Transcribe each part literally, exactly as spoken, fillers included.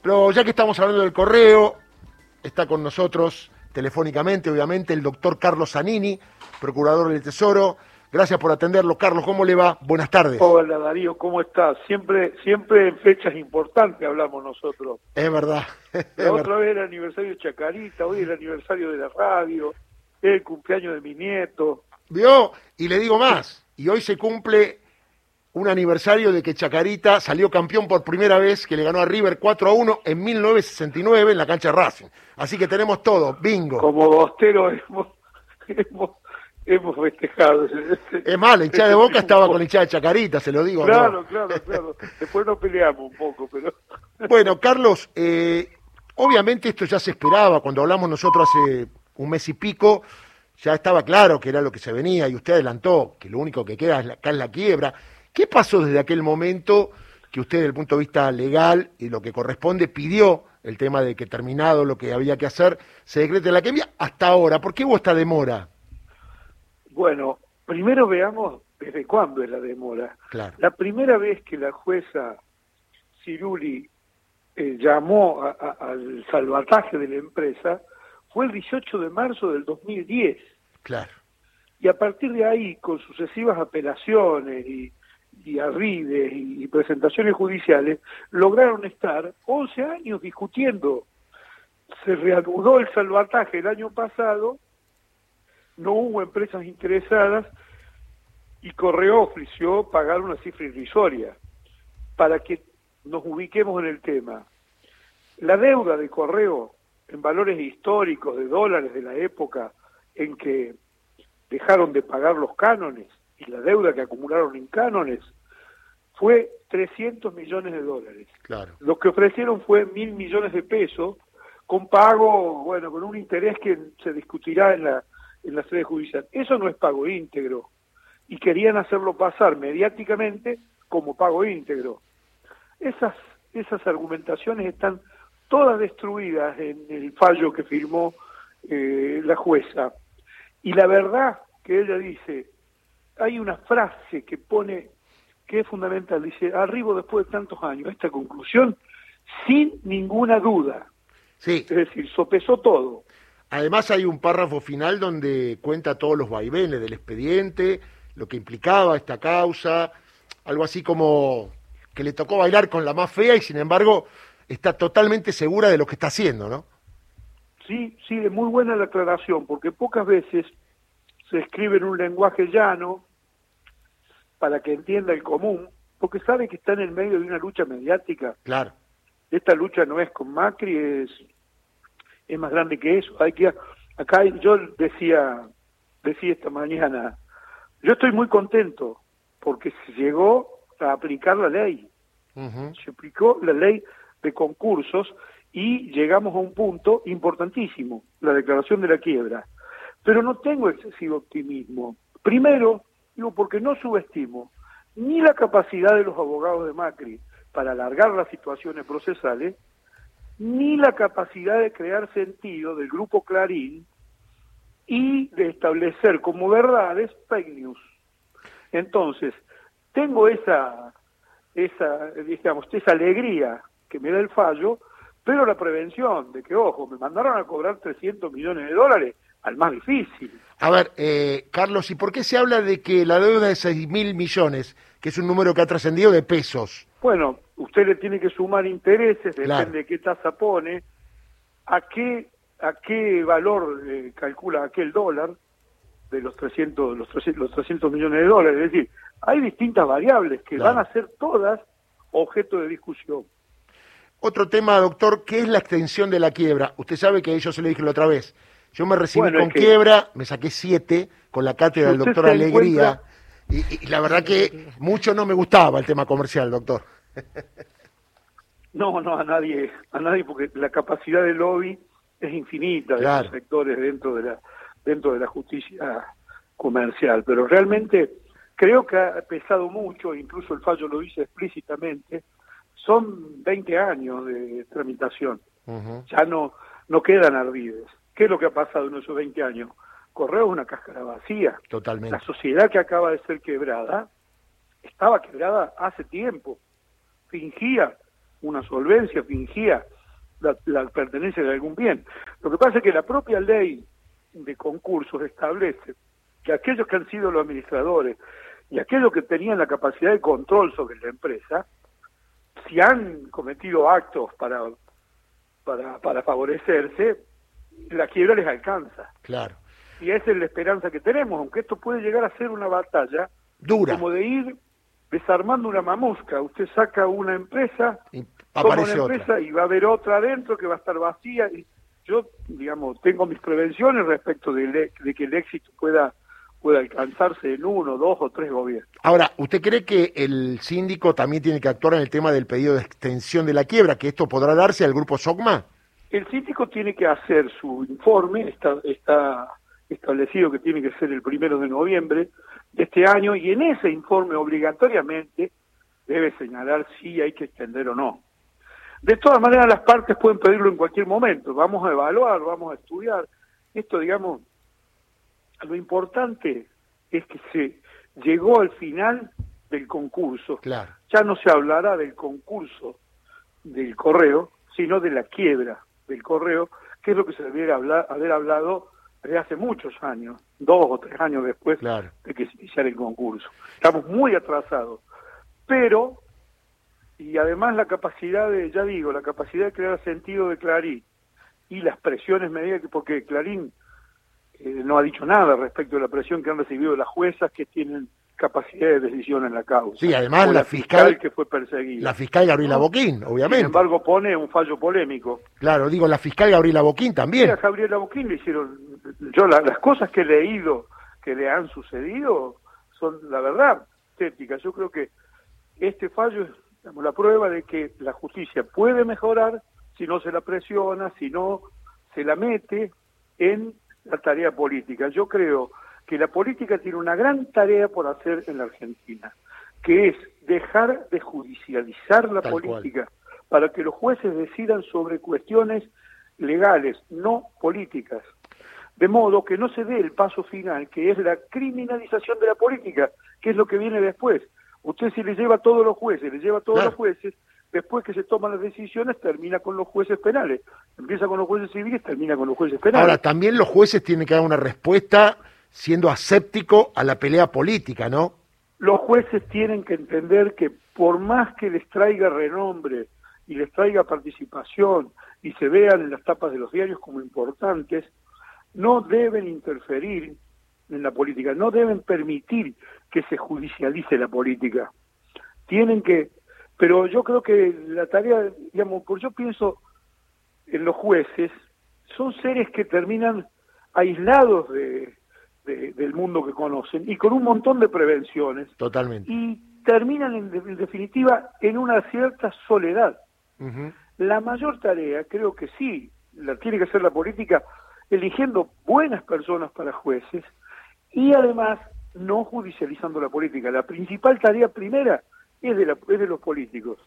Pero ya que estamos hablando del correo, está con nosotros telefónicamente, obviamente, el doctor Carlos Zanini, procurador del Tesoro. Gracias por atenderlo. Carlos, ¿cómo le va? Buenas tardes. Hola Darío, ¿cómo estás? Siempre siempre en fechas importantes hablamos nosotros. Es verdad. Es La verdad. otra vez era el aniversario de Chacarita, hoy es el aniversario de la radio, es el cumpleaños de mi nieto. ¿Vio? Y le digo más, y hoy se cumple un aniversario de que Chacarita salió campeón por primera vez, que le ganó a River cuatro a uno en mil novecientos sesenta y nueve en la cancha de Racing. Así que tenemos todo, bingo. Como bosteros hemos, hemos, hemos festejado. Es más, la hinchada de Boca estaba con la hinchada de Chacarita, se lo digo. Claro, ¿no? claro, claro. Después nos peleamos un poco, pero... Bueno, Carlos, eh, obviamente esto ya se esperaba. Cuando hablamos nosotros hace un mes y pico, ya estaba claro que era lo que se venía, y usted adelantó que lo único que queda es la, acá es la quiebra. ¿Qué pasó desde aquel momento que usted, desde el punto de vista legal y lo que corresponde, pidió el tema de que, terminado lo que había que hacer, se decrete la quiebra hasta ahora? ¿Por qué hubo esta demora? Bueno, primero veamos desde cuándo es la demora. Claro. La primera vez que la jueza Ciruli eh, llamó a, a, al salvataje de la empresa fue el dieciocho de marzo del dos mil diez. Claro. Y a partir de ahí, con sucesivas apelaciones y, y arrides y, y presentaciones judiciales, lograron estar once años discutiendo. Se reanudó el salvataje el año pasado, no hubo empresas interesadas y Correo ofreció pagar una cifra irrisoria. Para que nos ubiquemos en el tema, la deuda de Correo en valores históricos de dólares de la época en que dejaron de pagar los cánones y la deuda que acumularon en cánones fue trescientos millones de dólares. Claro. Lo que ofrecieron fue mil millones de pesos con pago, bueno, con un interés que se discutirá en la en la sede judicial. Eso no es pago íntegro y querían hacerlo pasar mediáticamente como pago íntegro. Esas esas argumentaciones están todas destruidas en el fallo que firmó eh, la jueza. Y la verdad que ella dice, hay una frase que pone, que es fundamental, dice, arribo después de tantos años, esta conclusión, sin ninguna duda. Sí. Es decir, sopesó todo. Además hay un párrafo final donde cuenta todos los vaivenes del expediente, lo que implicaba esta causa, algo así como que le tocó bailar con la más fea y sin embargo está totalmente segura de lo que está haciendo, ¿no? Sí, sí, es muy buena la aclaración, porque pocas veces se escribe en un lenguaje llano para que entienda el común, porque sabe que está en el medio de una lucha mediática. Claro. Esta lucha no es con Macri, es, es más grande que eso. Hay que, acá yo decía, decía esta mañana, yo estoy muy contento porque se llegó a aplicar la ley. Uh-huh. Se aplicó la ley de concursos y llegamos a un punto importantísimo, la declaración de la quiebra. Pero no tengo excesivo optimismo. Primero, digo, porque no subestimo ni la capacidad de los abogados de Macri para alargar las situaciones procesales, ni la capacidad de crear sentido del Grupo Clarín y de establecer como verdades fake news. Entonces, tengo esa, esa, digamos, esa alegría que me da el fallo, pero la prevención de que, ojo, me mandaron a cobrar trescientos millones de dólares al más difícil. A ver, eh, Carlos, ¿y por qué se habla de que la deuda es seis mil millones, que es un número que ha trascendido de pesos? Bueno, usted le tiene que sumar intereses, depende Claro. de qué tasa pone, a qué a qué valor eh, calcula aquel dólar de los trescientos, los trescientos, los trescientos millones de dólares. Es decir, hay distintas variables que Claro. van a ser todas objeto de discusión. Otro tema, doctor, ¿qué es la extensión de la quiebra? Usted sabe que yo se lo dije la otra vez. Yo me recibí Bueno, con es que- quiebra, me saqué siete con la cátedra Si del usted doctor se Alegría, encuentra- y, y la verdad que mucho no me gustaba el tema comercial, doctor. No, no, a nadie, a nadie, porque la capacidad del lobby es infinita de Claro. los sectores dentro de la dentro de la justicia comercial, pero realmente creo que ha pesado mucho, incluso el fallo lo dice explícitamente, son veinte años de tramitación, Uh-huh. ya no no quedan ardides. ¿Qué es lo que ha pasado en esos veinte años? Correo es una cáscara vacía. Totalmente. La sociedad que acaba de ser quebrada estaba quebrada hace tiempo, fingía una solvencia, fingía la, la pertenencia de algún bien. Lo que pasa es que la propia ley de concursos establece que aquellos que han sido los administradores y aquellos que tenían la capacidad de control sobre la empresa, si han cometido actos para para para favorecerse, la quiebra les alcanza. Claro. Y esa es la esperanza que tenemos, aunque esto puede llegar a ser una batalla dura, como de ir desarmando una mamusca. Usted saca una empresa, y toma aparece una empresa otra. y va a haber otra adentro que va a estar vacía. Y yo, digamos, tengo mis prevenciones respecto de, le, de que el éxito pueda pueda alcanzarse en uno, dos o tres gobiernos. Ahora, ¿usted cree que el síndico también tiene que actuar en el tema del pedido de extensión de la quiebra, que esto podrá darse al grupo SOCMA? El síndico tiene que hacer su informe, está, está establecido que tiene que ser el primero de noviembre de este año, y en ese informe obligatoriamente debe señalar si hay que extender o no. De todas maneras, las partes pueden pedirlo en cualquier momento. Vamos a evaluar, vamos a estudiar. Esto, digamos, lo importante es que se llegó al final del concurso. Claro. Ya no se hablará del concurso del correo, sino de la quiebra del correo, que es lo que se debiera hablar, haber hablado desde hace muchos años, dos o tres años después Claro. de que se iniciara el concurso. Estamos muy atrasados, pero, y además la capacidad de, ya digo, la capacidad de crear sentido de Clarín y las presiones medidas que, porque Clarín eh, no ha dicho nada respecto de la presión que han recibido las juezas que tienen capacidad de decisión en la causa. Sí, además o la, la fiscal, fiscal que fue perseguida. La fiscal Gabriela ¿no? Boquín, obviamente. Sin embargo, pone un fallo polémico. Claro, digo, la fiscal Gabriela Boquín también. Sí, a Gabriela Boquín le hicieron... Yo la, las cosas que he leído que le han sucedido son, la verdad, estéticas. Yo creo que este fallo es, digamos, la prueba de que la justicia puede mejorar si no se la presiona, si no se la mete en la tarea política. Yo creo que la política tiene una gran tarea por hacer en la Argentina, que es dejar de judicializar la Tal política cual. Para que los jueces decidan sobre cuestiones legales, no políticas. De modo que no se dé el paso final, que es la criminalización de la política, que es lo que viene después. Usted si le lleva a todos los jueces, le lleva a todos claro. los jueces, después que se toman las decisiones, termina con los jueces penales. Empieza con los jueces civiles, termina con los jueces penales. Ahora, también los jueces tienen que dar una respuesta siendo aséptico a la pelea política, ¿no? Los jueces tienen que entender que por más que les traiga renombre y les traiga participación y se vean en las tapas de los diarios como importantes, no deben interferir en la política, no deben permitir que se judicialice la política. Tienen que, pero yo creo que la tarea, digamos, porque yo pienso en los jueces, son seres que terminan aislados de, de, del mundo que conocen y con un montón de prevenciones. Totalmente. Y terminan en, en definitiva en una cierta soledad. Uh-huh. La mayor tarea, creo que sí, la tiene que hacer la política, eligiendo buenas personas para jueces y además no judicializando la política. La principal tarea primera es de, la, es de los políticos,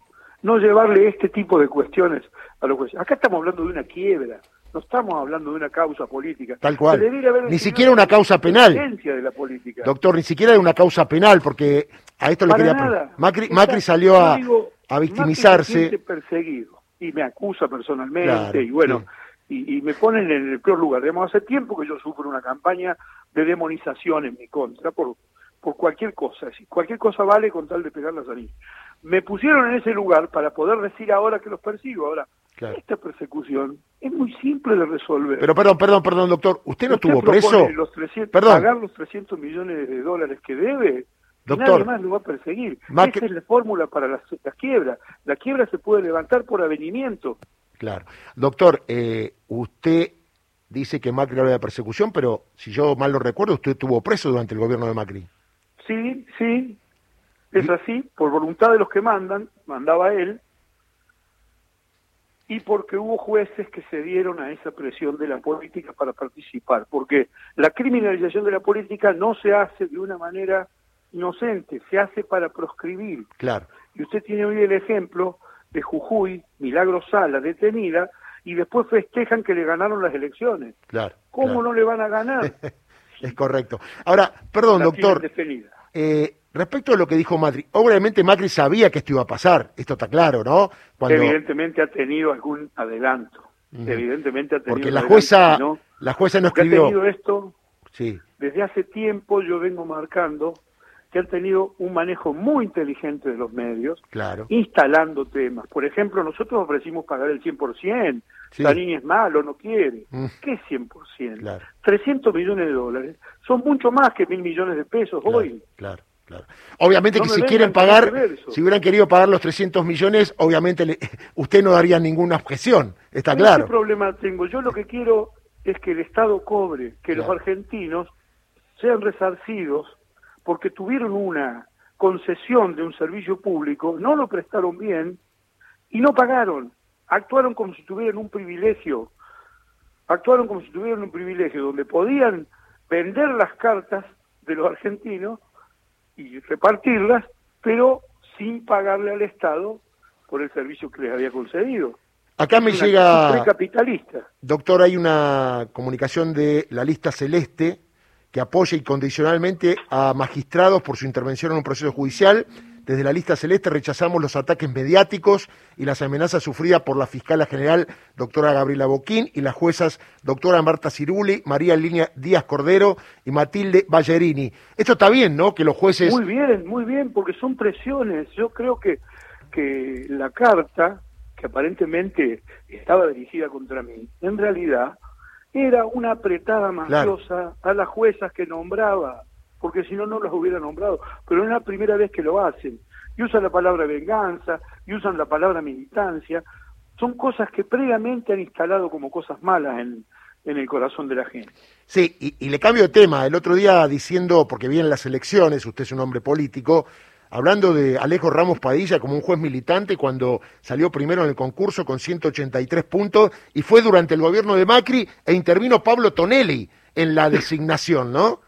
no llevarle este tipo de cuestiones a los jueces. Acá estamos hablando de una quiebra, no estamos hablando de una causa política. Tal cual. Se debería haber ni siquiera una causa penal. De la política. Doctor, ni siquiera de una causa penal, porque a esto le Para quería... nada. Macri, Esta, Macri salió a, digo, a victimizarse. Macri se siente perseguido y me acusa personalmente, claro, y bueno... Sí. Y, y me ponen en el peor lugar. Digamos, hace tiempo que yo sufro una campaña de demonización en mi contra por por cualquier cosa. Es decir, cualquier cosa vale con tal de pegarlas a mí. Me pusieron en ese lugar para poder decir ahora que los persigo. Ahora, claro. Esta persecución es muy simple de resolver. Pero perdón, perdón, perdón, doctor. ¿Usted no ¿Usted estuvo preso? Los trescientos, perdón. Pagar los trescientos millones de dólares que debe. Doctor, nadie más lo va a perseguir. Macri... Esa es la fórmula para las, las quiebras. La quiebra se puede levantar por avenimiento. Claro. Doctor, eh, usted dice que Macri habla de persecución, pero si yo mal lo recuerdo, usted estuvo preso durante el gobierno de Macri. Sí, sí, es así, por voluntad de los que mandan, mandaba él, y porque hubo jueces que se dieron a esa presión de la política para participar, porque la criminalización de la política no se hace de una manera inocente, se hace para proscribir. Claro. Y usted tiene hoy el ejemplo de Jujuy, Milagro Sala, detenida, y después festejan que le ganaron las elecciones. Claro. ¿Cómo claro. no le van a ganar? Es correcto. Ahora, perdón, la doctor, detenida. Eh, respecto a lo que dijo Macri, obviamente Macri sabía que esto iba a pasar, esto está claro, ¿no? Cuando... Evidentemente ha tenido algún adelanto, uh-huh. Evidentemente ha tenido Porque la adelanto, jueza, si no, la jueza no escribió... Ha tenido esto, sí. Desde hace tiempo yo vengo marcando que han tenido un manejo muy inteligente de los medios, claro. instalando temas. Por ejemplo, nosotros ofrecimos pagar el cien por ciento, sí. Zanini es malo, no quiere. Mm. ¿Qué cien por ciento? Claro. trescientos millones de dólares son mucho más que mil millones de pesos claro, hoy. Claro, claro. Obviamente no que si quieren pagar, si hubieran querido pagar los trescientos millones, obviamente le, usted no daría ninguna objeción, está ¿Qué claro. ¿Qué problema tengo? Yo lo que quiero es que el Estado cobre, que claro. los argentinos sean resarcidos porque tuvieron una concesión de un servicio público, no lo prestaron bien y no pagaron. Actuaron como si tuvieran un privilegio, actuaron como si tuvieran un privilegio donde podían vender las cartas de los argentinos y repartirlas, pero sin pagarle al Estado por el servicio que les había concedido. Acá me llega, precapitalista. Doctor, hay una comunicación de la lista celeste que apoya incondicionalmente a magistrados por su intervención en un proceso judicial. Desde la lista celeste rechazamos los ataques mediáticos y las amenazas sufridas por la fiscala general doctora Gabriela Boquín y las juezas doctora Marta Ciruli, María Linia Díaz Cordero y Matilde Ballerini. Esto está bien, ¿no? Que los jueces... Muy bien, muy bien, porque son presiones. Yo creo que, que la carta, que aparentemente estaba dirigida contra mí, en realidad era una apretada mafiosa claro. a las juezas que nombraba, porque si no, no las hubiera nombrado, pero es la primera vez que lo hacen, y usan la palabra venganza, y usan la palabra militancia, son cosas que previamente han instalado como cosas malas en, en el corazón de la gente. Sí, y, y le cambio de tema, el otro día diciendo, porque vienen las elecciones, usted es un hombre político, hablando de Alejo Ramos Padilla como un juez militante cuando salió primero en el concurso con ciento ochenta y tres puntos y fue durante el gobierno de Macri e intervino Pablo Tonelli en la designación, ¿no?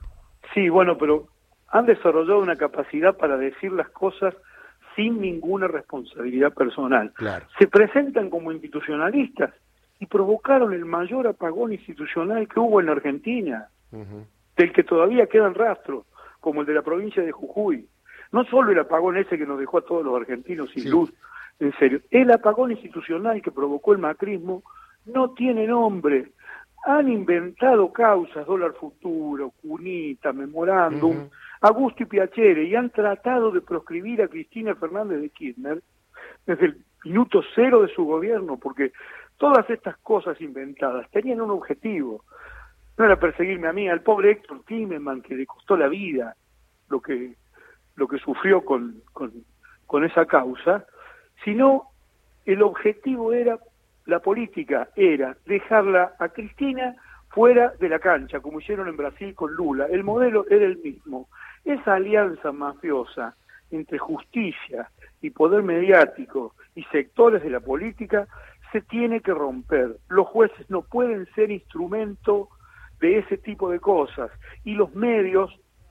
Sí, bueno, pero han desarrollado una capacidad para decir las cosas sin ninguna responsabilidad personal. Claro. Se presentan como institucionalistas y provocaron el mayor apagón institucional que hubo en Argentina, uh-huh. del que todavía quedan rastros, como el de la provincia de Jujuy. No solo el apagón ese que nos dejó a todos los argentinos sin sí. luz, en serio, el apagón institucional que provocó el macrismo no tiene nombre. Han inventado causas, dólar futuro, cunita, memorándum, uh-huh. Augusto y Piacere, y han tratado de proscribir a Cristina Fernández de Kirchner desde el minuto cero de su gobierno, porque todas estas cosas inventadas tenían un objetivo. No era perseguirme a mí, al pobre Héctor Timerman, que le costó la vida lo que... lo que sufrió con, con, con esa causa, sino el objetivo era, la política era dejarla a Cristina fuera de la cancha, como hicieron en Brasil con Lula. El modelo era el mismo. Esa alianza mafiosa entre justicia y poder mediático y sectores de la política se tiene que romper. Los jueces no pueden ser instrumento de ese tipo de cosas, y los medios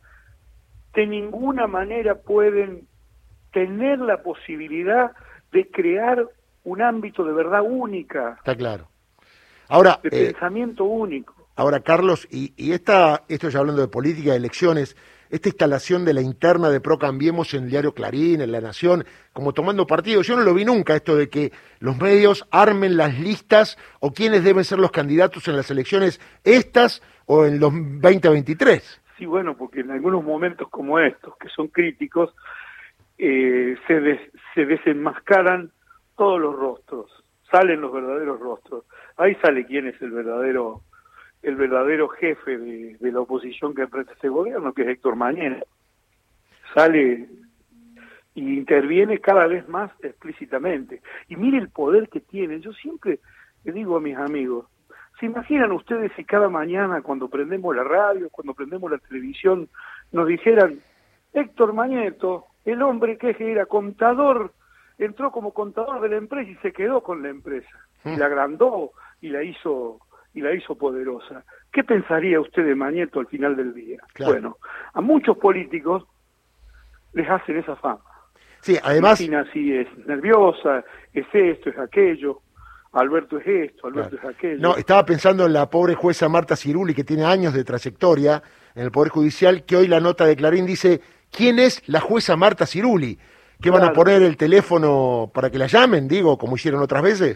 de ninguna manera pueden tener la posibilidad de crear un ámbito de verdad única. Está claro. Ahora, de eh, pensamiento único. Ahora, Carlos, y, y esta, esto ya hablando de política, de elecciones, esta instalación de la interna de Pro Cambiemos en el diario Clarín, en La Nación, como tomando partido, yo no lo vi nunca, esto de que los medios armen las listas o quiénes deben ser los candidatos en las elecciones estas o en los veinte veintitrés. Sí, bueno, porque en algunos momentos como estos, que son críticos, eh, se, des, se desenmascaran todos los rostros, salen los verdaderos rostros. Ahí sale quién es el verdadero el verdadero jefe de, de la oposición que enfrenta este gobierno, que es Héctor Mañera. Sale y interviene cada vez más explícitamente. Y mire el poder que tiene. Yo siempre le digo a mis amigos, ¿se imaginan ustedes si cada mañana cuando prendemos la radio, cuando prendemos la televisión, nos dijeran, Héctor Mañeto, el hombre que era contador, entró como contador de la empresa y se quedó con la empresa, y la agrandó y la hizo y la hizo poderosa? ¿Qué pensaría usted de Mañeto al final del día? Claro. Bueno, a muchos políticos les hacen esa fama. Sí, además... Cristina sí es nerviosa, es esto, es aquello... Alberto es esto, Alberto claro. es aquello. No, estaba pensando en la pobre jueza Marta Ciruli, que tiene años de trayectoria en el Poder Judicial, que hoy la nota de Clarín dice ¿quién es la jueza Marta Ciruli? ¿Qué van Claro. a poner el teléfono para que la llamen, digo, como hicieron otras veces?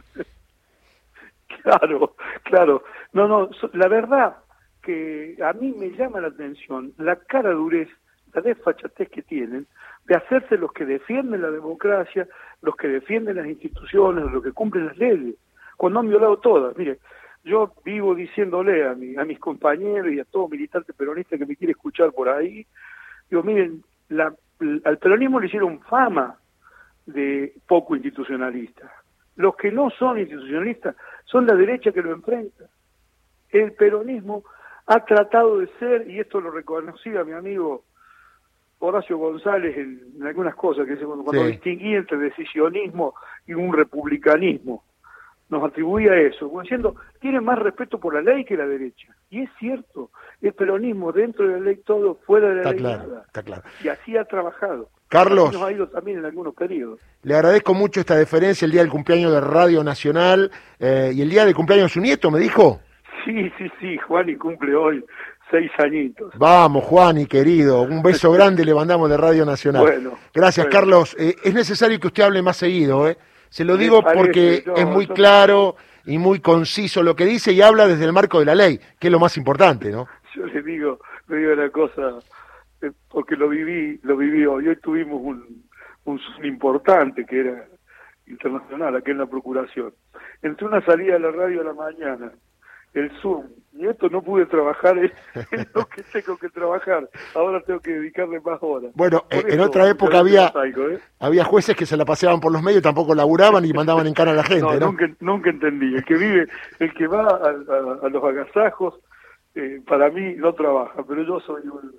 Claro, claro. No, no, so- la verdad que a mí me llama la atención la cara durez, la desfachatez que tienen de hacerse los que defienden la democracia, los que defienden las instituciones, los que cumplen las leyes, cuando han violado todas. Mire, yo vivo diciéndole a, mi, a mis compañeros y a todo militante peronista que me quiere escuchar por ahí, digo, miren, la, al peronismo le hicieron fama de poco institucionalista. Los que no son institucionalistas son la derecha que lo enfrenta. El peronismo ha tratado de ser, y esto lo reconocía mi amigo Horacio González en, en algunas cosas, que dice cuando, cuando Sí. distinguía entre decisionismo y un republicanismo, nos atribuía eso, como diciendo, tiene más respeto por la ley que la derecha. Y es cierto, el peronismo dentro de la ley todo, fuera de la Está ley claro, nada. está claro. Y así ha trabajado. Carlos. Así nos ha ido también en algunos periodos. Le agradezco mucho esta deferencia el día del cumpleaños de Radio Nacional eh, y el día del cumpleaños de su nieto, me dijo. Sí, sí, sí, Juani cumple hoy seis añitos. Vamos, Juani, querido, un beso grande le mandamos de Radio Nacional. Bueno, Gracias, bueno. Carlos. Eh, es necesario que usted hable más seguido, ¿eh? Se lo Me digo parece, porque no, es muy yo- claro y muy conciso lo que dice y habla desde el marco de la ley, que es lo más importante, ¿no? Yo le digo, le digo una cosa, eh, porque lo viví, lo viví hoy. Hoy tuvimos un, un Zoom importante que era internacional, aquí en la Procuración. Entre una salida de la radio a la mañana, el Zoom, y esto no pude trabajar en, en lo que tengo que trabajar. Ahora tengo que dedicarle más horas. Bueno, Por eh, en eso, otra época muchas había, veces salgo, ¿eh? había jueces que se la paseaban por los medios, tampoco laburaban y mandaban en cara a la gente, No, ¿no? nunca, nunca entendí. El que vive, el que va a, a- a los agasajos, eh, para mí no trabaja, pero yo soy un,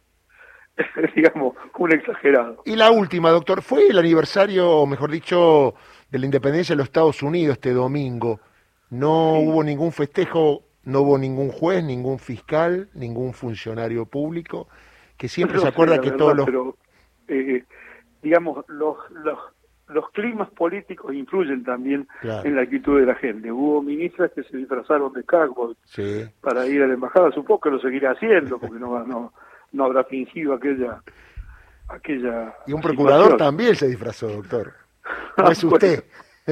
digamos, un exagerado. Y la última, doctor, fue el aniversario, o mejor dicho, de la independencia de los Estados Unidos este domingo. No Sí. hubo ningún festejo, no hubo ningún juez, ningún fiscal, ningún funcionario público, que siempre No se sé, acuerda la que verdad, todos los... pero, eh, digamos, los, los, los climas políticos influyen también Claro. en la actitud de la gente. Hubo ministras que se disfrazaron de cowboy Sí. para ir a la embajada, supongo que lo seguirá haciendo, porque no, va- no, no habrá fingido aquella... aquella Y un procurador situación. también se disfrazó, doctor. Ah, No es bueno. usted.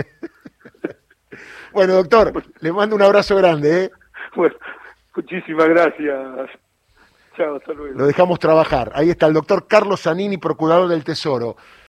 Bueno, doctor, le mando un abrazo grande, ¿eh? Bueno, muchísimas gracias. Chao, hasta luego. Lo dejamos trabajar. Ahí está el doctor Carlos Zanini, procurador del Tesoro.